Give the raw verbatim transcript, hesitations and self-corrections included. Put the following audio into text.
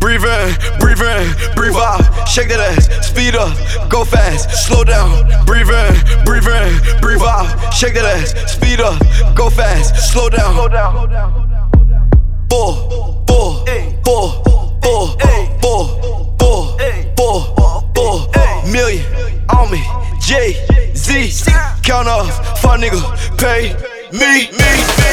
breathe in, breathe in, breathe out. Shake that ass, speed up, go fast, slow down. Breathe in, breathe in, breathe out. Shake that ass, speed up, go fast, slow down. Four, four, four, four, four, four, four, four, million on me. Jay Z, count off, fuck nigga, pay me, me.